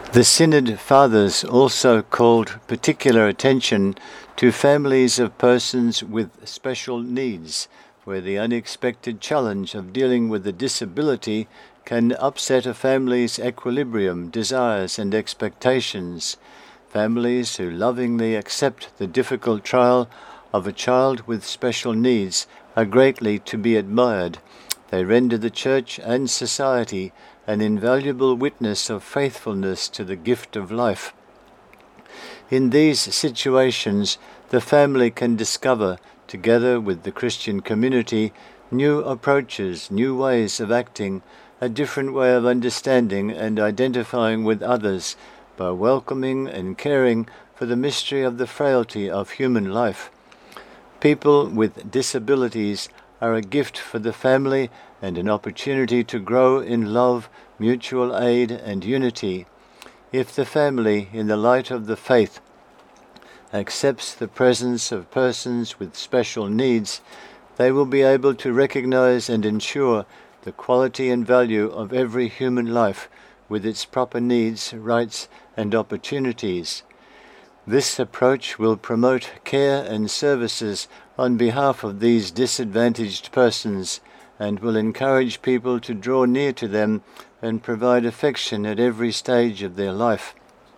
The Synod Fathers also called particular attention to families of persons with special needs, where the unexpected challenge of dealing with a disability can upset a family's equilibrium, desires, and expectations. Families who lovingly accept the difficult trial of a child with special needs are greatly to be admired. They render the Church and society an invaluable witness of faithfulness to the gift of life. In these situations, the family can discover, together with the Christian community, new approaches, new ways of acting, a different way of understanding and identifying with others, by welcoming and caring for the mystery of the frailty of human life. People with disabilities are a gift for the family and an opportunity to grow in love, mutual aid, and unity. If the family, in the light of the faith, accepts the presence of persons with special needs, they will be able to recognize and ensure the quality and value of every human life with its proper needs, rights, and opportunities. This approach will promote care and services on behalf of these disadvantaged persons and will encourage people to draw near to them and provide affection at every stage of their life.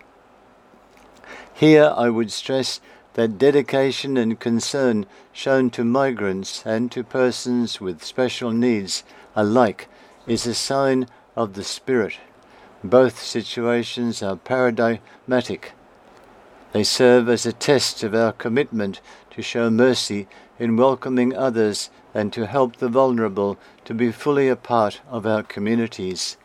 Here I would stress that dedication and concern shown to migrants and to persons with special needs alike is a sign of the Spirit. Both situations are paradigmatic. They serve as a test of our commitment to show mercy in welcoming others and to help the vulnerable to be fully a part of our communities.